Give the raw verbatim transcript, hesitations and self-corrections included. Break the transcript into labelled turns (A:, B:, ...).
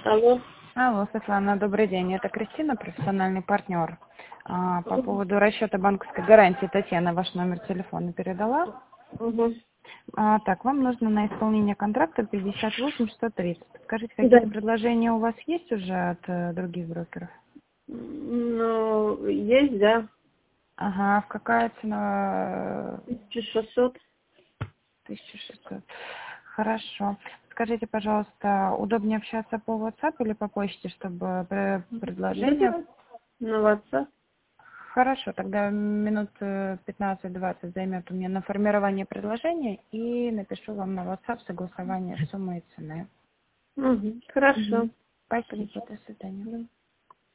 A: Алло.
B: Алло, Светлана, добрый день. Это Кристина, профессиональный партнер. А, по поводу расчета банковской гарантии Татьяна ваш номер телефона передала.
A: Угу.
B: А, так, вам нужно на исполнение контракта пятьдесят восемь сто тридцать. Скажите,
A: Да.
B: какие-то предложения у вас есть уже от э, других брокеров?
A: Ну, есть, да.
B: Ага, в какая цена?
A: тысяча шестьсот.
B: тысяча шестьсот. Хорошо. Скажите, пожалуйста, удобнее общаться по WhatsApp или по почте, чтобы пре- предложение...
A: На WhatsApp.
B: Хорошо, тогда минут э, пятнадцать-двадцать займет у меня на формирование предложения и напишу вам на WhatsApp согласование суммы и цены.
A: Угу. Хорошо.
B: Спасибо, до свидания.